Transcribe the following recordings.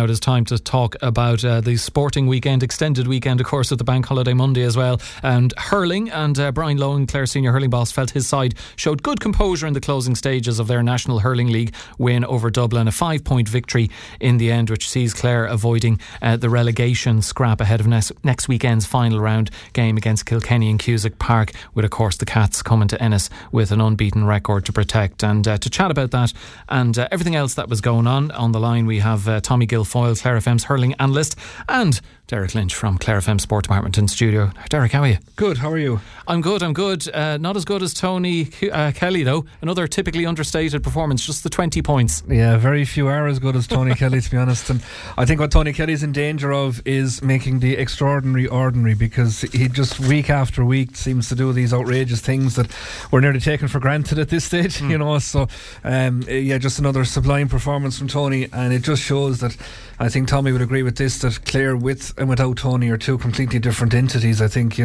it is time to talk about the sporting weekend, extended weekend, of course, with the Bank Holiday Monday as well. And hurling, and Brian Lohan, Clare senior hurling boss, felt his side showed good composure in the closing stages of their National Hurling League win over Dublin. A 5-point victory in the end, which sees Clare avoiding the relegation scrap ahead of next weekend's final round game against Kilkenny in Cusack Park, with, of course, the Cats coming to Ennis with an unbeaten record to protect. And to chat about that and everything else that was going on the line, we have Tommy Guilfoyle, Clare FM's hurling analyst, and Derek Lynch from Clare FM Sport Department in studio. Derek, how are you? Good, how are you? I'm good. Not as good as Tony Kelly, though. Another typically understated performance, just the 20 points. Yeah, very few are as good as Tony Kelly, to be honest. And I think what Tony Kelly's in danger of is making the extraordinary ordinary, because he just week after week seems to do these outrageous things that we're nearly taken for granted at this stage, you know. So, just another sublime performance from Tony, and it just shows that, I think Tommy would agree with this, that Clare with and without Tony are two completely different entities. I think,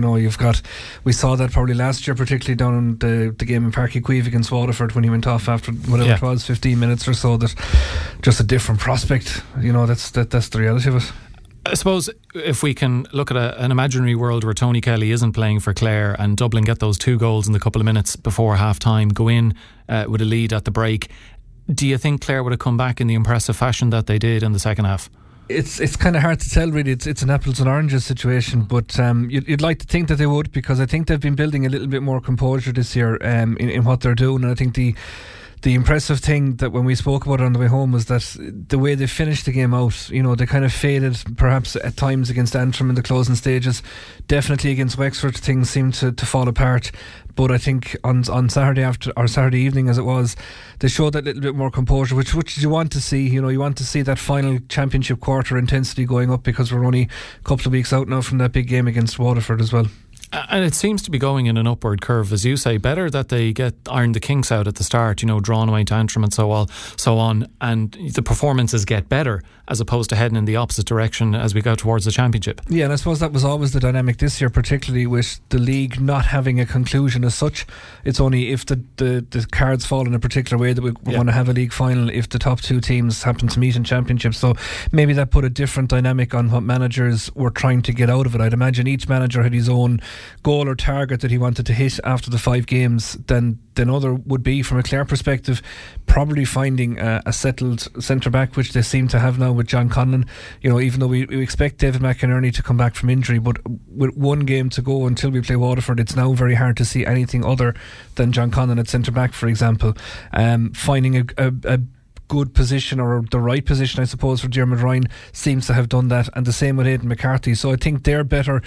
we saw that probably last year, particularly down in the game in Páirc Uí Chaoimh against Waterford, when he went off after whatever it was, 15 minutes or so. That just a different prospect. That's the reality of it. I suppose if we can look at an imaginary world where Tony Kelly isn't playing for Clare and Dublin get those 2 goals in the couple of minutes before half time, go in with a lead at the break, do you think Clare would have come back in the impressive fashion that they did in the second half? It's kind of hard to tell, really. It's an apples and oranges situation, but you'd like to think that they would, because I think they've been building a little bit more composure this year in what they're doing. And I think the impressive thing that when we spoke about it on the way home was that the way they finished the game out, they kind of faded perhaps at times against Antrim in the closing stages. Definitely against Wexford things seemed to fall apart, but I think on Saturday evening, as it was, they showed that little bit more composure, which you want to see. You want to see that final championship quarter intensity going up, because we're only a couple of weeks out now from that big game against Waterford as well. And it seems to be going in an upward curve, as you say. Better that they iron the kinks out at the start, drawn away to Antrim and so on, and the performances get better, as opposed to heading in the opposite direction as we go towards the championship. Yeah, and I suppose that was always the dynamic this year, particularly with the league not having a conclusion as such. It's only if the cards fall in a particular way that we want to have a league final, if the top 2 teams happen to meet in championship. So maybe that put a different dynamic on what managers were trying to get out of it. I'd imagine each manager had his own goal or target that he wanted to hit after the 5 games. Then other would be, from a Clare perspective, probably finding a settled centre-back, which they seem to have now with John Conlon. Even though we expect David McInerney to come back from injury, but with 1 game to go until we play Waterford, it's now very hard to see anything other than John Conlon at centre-back, for example. Finding a good position, or the right position, I suppose, for Diarmuid Ryan seems to have done that, and the same with Aidan McCarthy. So I think they're better,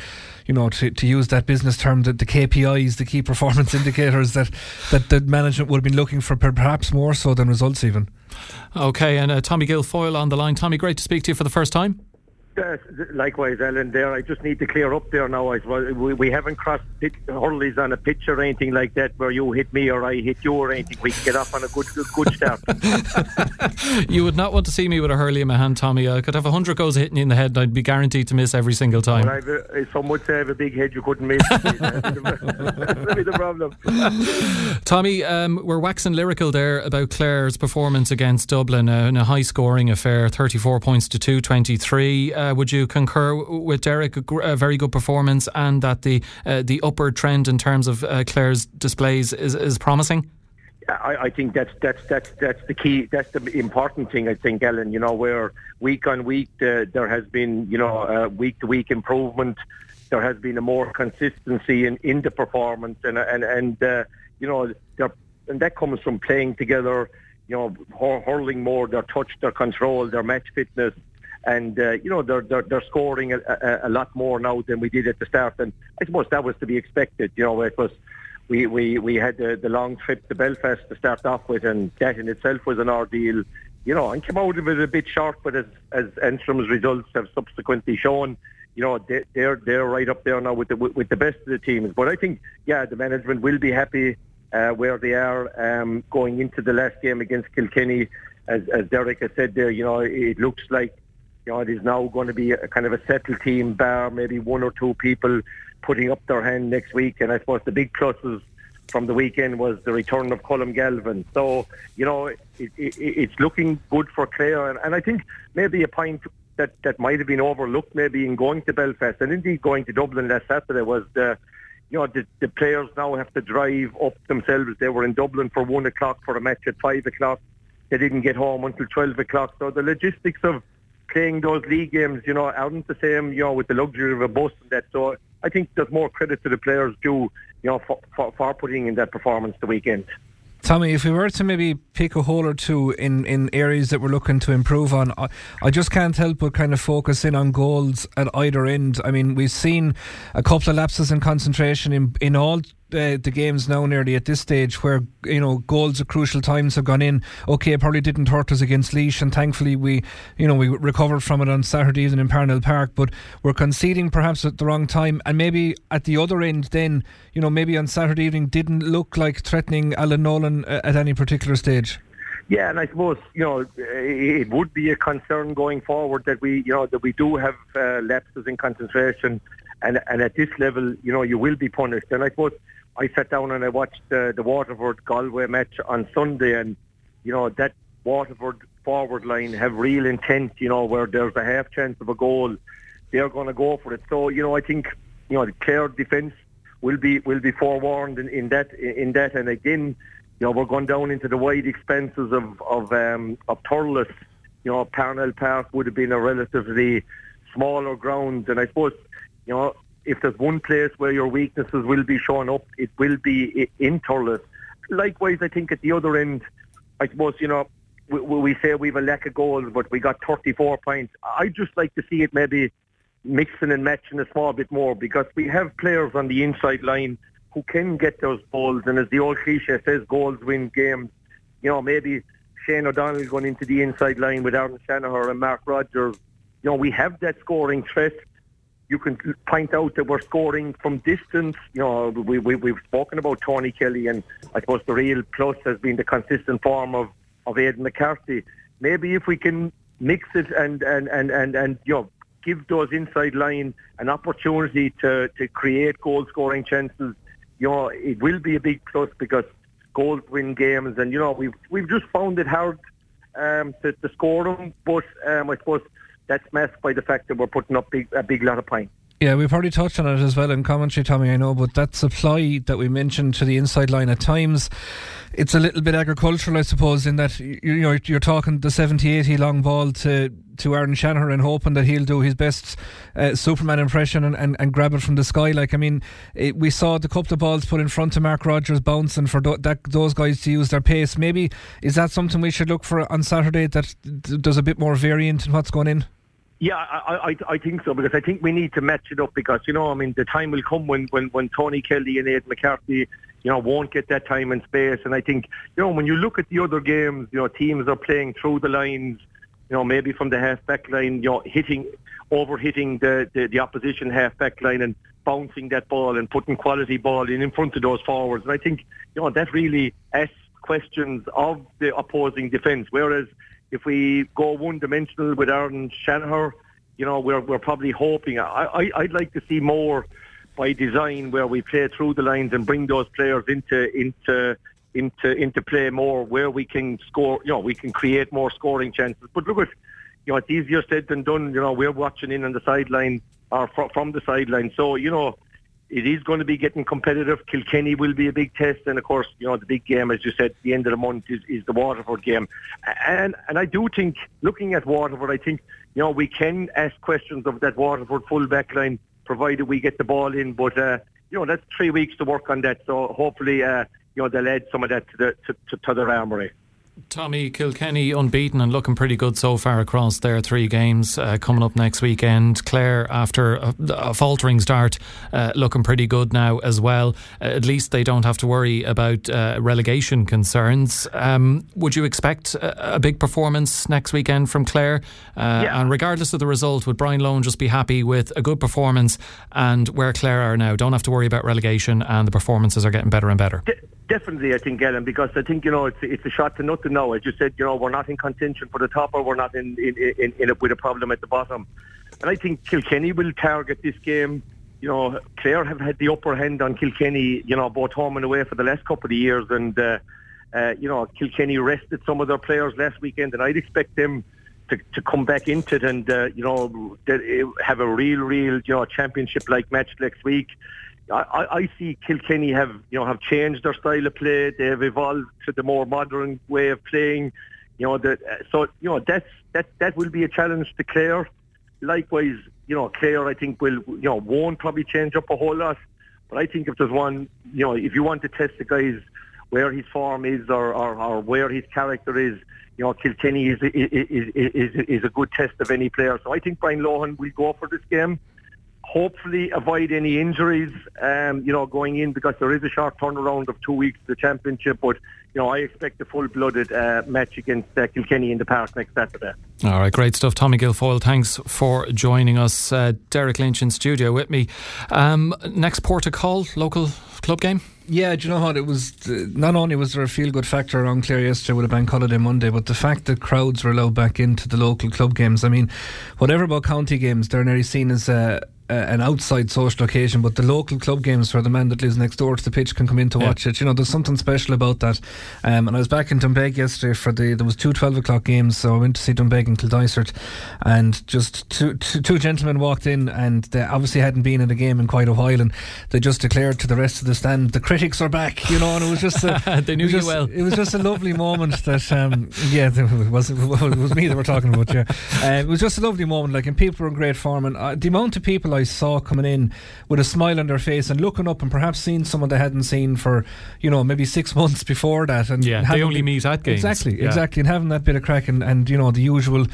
to use that business term, the KPIs, the key performance indicators that the management would have been looking for, perhaps more so than results even. Okay, and Tommy Guilfoyle on the line. Tommy, great to speak to you for the first time. Likewise, Ellen. There, I just need to clear up there now. We haven't crossed hurleys on a pitch or anything like that, where you hit me or I hit you or anything. We can get off on a good start. You would not want to see me with a hurley in my hand, Tommy. I could have 100 goes hitting you in the head, and I'd be guaranteed to miss every single time. Well, some would say I have a big head you couldn't miss. That'd be the problem. Tommy, we're waxing lyrical there about Clare's performance against Dublin in a high-scoring affair, 34 points to 223. Would you concur with Derek? A very good performance, and that the upward trend in terms of Clare's displays is promising? I think that's the key. That's the important thing, I think, Ellen. Where week on week there has been week to week improvement. There has been a more consistency in the performance, and that comes from playing together. Hurling more, their touch, their control, their match fitness. And they're scoring a lot more now than we did at the start, and I suppose that was to be expected. It was we had the long trip to Belfast to start off with, and that in itself was an ordeal. And came out of it a bit short, but as Antrim's results have subsequently shown, they're right up there now with the best of the teams. But I think the management will be happy where they are going into the last game against Kilkenny. As Derek has said there, it looks like. It is now going to be a kind of a settled team, bar maybe 1 or 2 people putting up their hand next week. And I suppose the big pluses from the weekend was the return of Colm Galvin. So, it's looking good for Clare. And I think maybe a point that might have been overlooked maybe in going to Belfast and indeed going to Dublin last Saturday was the players now have to drive up themselves. They were in Dublin for 1 o'clock for a match at 5 o'clock. They didn't get home until 12 o'clock. So the logistics of playing those league games, aren't the same, with the luxury of a bus and that. So I think there's more credit to the players due, for putting in that performance the weekend. Tommy, if we were to maybe pick a hole or two in areas that we're looking to improve on, I just can't help but kind of focus in on goals at either end. I mean, we've seen a couple of lapses in concentration in all the games now nearly at this stage where, goals at crucial times have gone in. Okay, it probably didn't hurt us against Laois, and thankfully we recovered from it on Saturday evening in Parnell Park, but we're conceding perhaps at the wrong time, and maybe at the other end then, maybe on Saturday evening didn't look like threatening Alan Nolan at any particular stage. Yeah, and I suppose it would be a concern going forward that we do have lapses in concentration, and at this level, you will be punished. And I suppose I sat down and I watched the Waterford-Galway match on Sunday, and that Waterford forward line have real intent. Where there's a half chance of a goal, they're going to go for it. So I think the Clare defence will be forewarned in that. And again, we're going down into the wide expanses of Thurles. Parnell Park would have been a relatively smaller ground, and I suppose if there's one place where your weaknesses will be shown up, it will be in Thurles. Likewise, I think at the other end, I suppose we say we've a lack of goals, but we got 34 points. I'd just like to see it maybe mixing and matching a small bit more, because we have players on the inside line who can get those goals, and as the old cliche says, goals win games. Maybe Shane O'Donnell going into the inside line with Aaron Shanahan and Mark Rogers. We have that scoring threat. You can point out that we're scoring from distance. We've spoken about Tony Kelly, and I suppose the real plus has been the consistent form of Aidan McCarthy. Maybe if we can mix it and give those inside line an opportunity to create goal scoring chances, it will be a big plus, because goals win games, and we've just found it hard to score them, but I suppose that's masked by the fact that we're putting up a big lot of points. Yeah, we've already touched on it as well in commentary, Tommy, I know, but that supply that we mentioned to the inside line at times, it's a little bit agricultural, I suppose, in that you're talking the 70-80 long ball to Aaron Shanahan and hoping that he'll do his best Superman impression and grab it from the sky. We saw the couple of balls put in front of Mark Rogers bouncing for those guys to use their pace. Maybe is that something we should look for on Saturday, that there's a bit more variant in what's going in? Yeah, I think so, because I think we need to match it up, because the time will come when Tony Kelly and Aidan McCarthy won't get that time and space. And I think when you look at the other games, teams are playing through the lines, maybe from the half-back line, overhitting the opposition half-back line and bouncing that ball and putting quality ball in front of those forwards. And I think that really asks questions of the opposing defence, whereas if we go one-dimensional with Aaron Shanahan, we're probably hoping. I'd like to see more by design, where we play through the lines and bring those players into play more, where we can score. We can create more scoring chances. But look, it's easier said than done. We're watching in on the sideline or from the sideline. So it is going to be getting competitive. Kilkenny will be a big test, and of course, the big game, as you said, at the end of the month is the Waterford game. And I do think, looking at Waterford, I think we can ask questions of that Waterford full back line, provided we get the ball in. But that's 3 weeks to work on that. So hopefully, they'll add some of that to their armoury. Tommy, Kilkenny unbeaten and looking pretty good so far across their 3 games coming up next weekend. Clare, after a faltering start, looking pretty good now as well. At least they don't have to worry about relegation concerns. Would you expect a big performance next weekend from Clare? Yeah. And regardless of the result, would Brian Lohan just be happy with a good performance and where Clare are now? Don't have to worry about relegation, and the performances are getting better and better. Definitely, I think, Ellen, because I think it's a shot to nothing now. As you said, we're not in contention for the top, or we're not in it with a problem at the bottom. And I think Kilkenny will target this game. Clare have had the upper hand on Kilkenny, both home and away for the last couple of years, and Kilkenny rested some of their players last weekend, and I'd expect them to come back into it and have a real championship-like match next week. I see Kilkenny have changed their style of play. They have evolved to the more modern way of playing. That will be a challenge to Clare. Likewise, Clare I think won't probably change up a whole lot. But I think if there's one, if you want to test the guys where his form is or where his character is, Kilkenny is a good test of any player. So I think Brian Lohan will go for this game. Hopefully avoid any injuries, going in, because there is a short turnaround of 2 weeks to the championship. But I expect a full-blooded match against Kilkenny in the park next Saturday. All right, great stuff. Tommy Guilfoyle, thanks for joining us. Derek Lynch in studio with me. Next port of call, local club game? Yeah, do you know what? It was not only was there a feel-good factor around Clare yesterday with a bank holiday Monday, but the fact that crowds were allowed back into the local club games. I mean, whatever about county games, they're nearly seen as an outside social occasion, but the local club games where the man that lives next door to the pitch can come in to watch it, there's something special about that. And I was back in Doonbeg yesterday there was 2 12 o'clock games, so I went to see Doonbeg and Kildysart, and just two gentlemen walked in, and they obviously hadn't been in a game in quite a while, and they just declared to the rest of the stand, the critics are back, and it was just they knew you well. It was just a lovely moment that it was me they were talking about. It was just a lovely moment, and people were in great form, and the amount of people I saw coming in with a smile on their face and looking up and perhaps seeing someone they hadn't seen for maybe 6 months before that, and they only meet at games, exactly, and having that bit of crack and the usual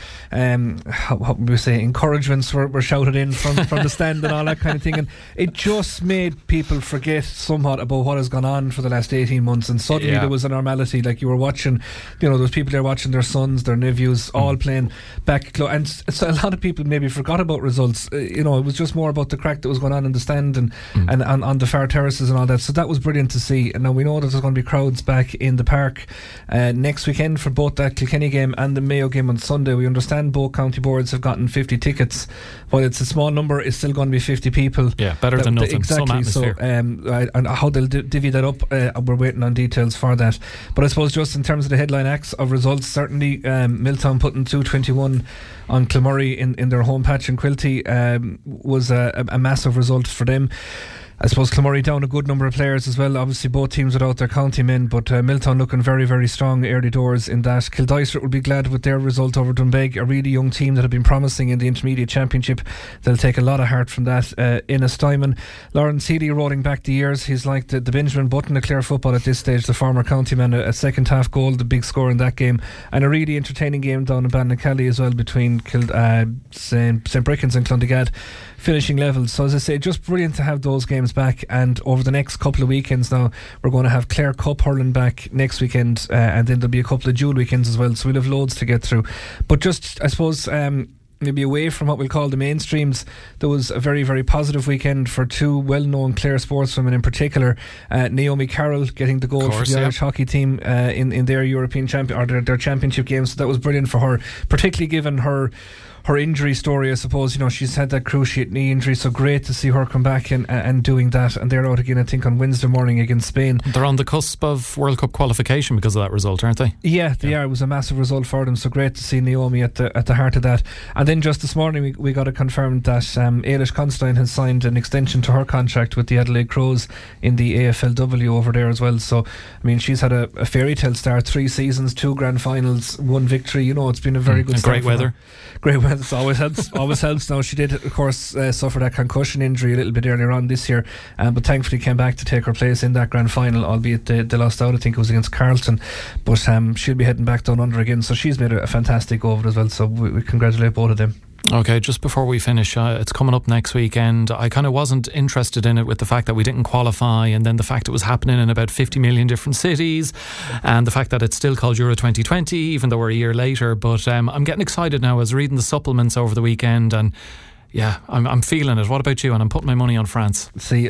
how we say encouragements were shouted in from the stand and all that kind of thing, and it just made people forget somewhat about what has gone on for the last 18 months, and suddenly there was a normality. Like, you were watching, there was people there watching their sons, their nephews all playing back, and so a lot of people maybe forgot about results. It was just more about the crack that was going on in the stand and on the far terraces and all that. So that was brilliant to see. And now we know that there's going to be crowds back in the park next weekend for both that Kilkenny game and the Mayo game on Sunday. We understand both county boards have gotten 50 tickets. While it's a small number, it's still going to be 50 people. Yeah, better than nothing. Exactly. Some atmosphere. So and how they'll divvy that up, we're waiting on details for that. But I suppose just in terms of the headline acts of results, certainly Milltown putting 221 on Clonmurray in their home patch in Quilty was a massive result for them. I suppose Clonmurray down a good number of players as well. Obviously both teams without their county men, but Milltown looking very, very strong early doors in that. Kildysart will be glad with their result over Doonbeg, a really young team that have been promising in the intermediate championship. They'll take a lot of heart from that. Innes Stuyman, Lawrence Healy rolling back the years. He's like the Benjamin Button of Clare football at this stage, the former county man. A second half goal, the big score in that game, and a really entertaining game down in Ballinacally as well between St. Brickens and Clondegad, finishing levels. So as I say, just brilliant to have those games back. And over the next couple of weekends now, we're going to have Clare Cup hurling back next weekend, and then there'll be a couple of dual weekends as well, so we'll have loads to get through. But just, I suppose, maybe away from what we'll call the mainstreams, there was a very, very positive weekend for two well-known Clare sportswomen in particular. Naomi Carroll getting the goal for the Irish hockey team in their European champion, or their championship games. So that was brilliant for her, particularly given her injury story. I suppose she's had that cruciate knee injury, so great to see her come back and doing that. And they're out again, I think, on Wednesday morning against Spain. They're on the cusp of World Cup qualification because of that result, aren't they? Yeah, they are. It was a massive result for them, so great to see Naomi at the heart of that. And then just this morning we got it confirmed that Ailish Constein has signed an extension to her contract with the Adelaide Crows in the AFLW over there as well. So I mean, she's had a fairy tale start, 3 seasons, 2 grand finals, 1 victory. It's been a very good start. Great weather. Great weather always helps. Now, she did of course suffer that concussion injury a little bit earlier on this year, but thankfully came back to take her place in that grand final, albeit they lost out. I think it was against Carlton, but she'll be heading back down under again, so she's made a fantastic go of it as well, so we congratulate both of them. Okay, just before we finish, it's coming up next weekend. I kind of wasn't interested in it with the fact that we didn't qualify, and then the fact it was happening in about 50 million different cities, and the fact that it's still called Euro 2020 even though we're a year later. But I'm getting excited now. I was reading the supplements over the weekend, and yeah, I'm feeling it. What about you? And I'm putting my money on France. See,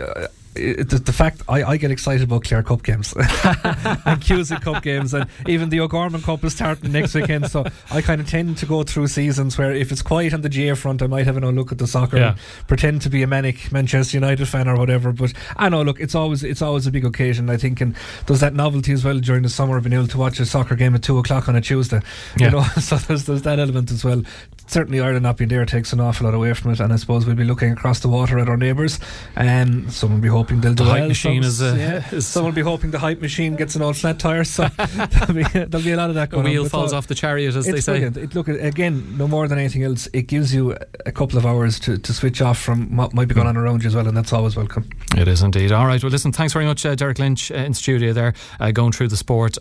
the fact I get excited about Clare Cup games and Cusack Cup games, and even the O'Gorman Cup is starting next weekend, so I kind of tend to go through seasons where if it's quiet on the GA front I might have a look at the soccer and pretend to be a manic Manchester United fan or whatever. But I know, look, it's always a big occasion, I think, and there's that novelty as well during the summer of being able to watch a soccer game at 2:00 on a Tuesday, you know. So there's that element as well. Certainly Ireland not being there takes an awful lot away from it, and I suppose we'll be looking across the water at our neighbours, and some will be hoping they'll do well. The hype machine some will be hoping the hype machine gets an old flat tyre, so there'll be a lot of that going on. The wheel falls off the chariot, as they say. Look, again, no more than anything else, it gives you a couple of hours to switch off from what might be going on around you as well, and that's always welcome. It is indeed. Alright, well listen, thanks very much Derek Lynch in studio there, going through the sport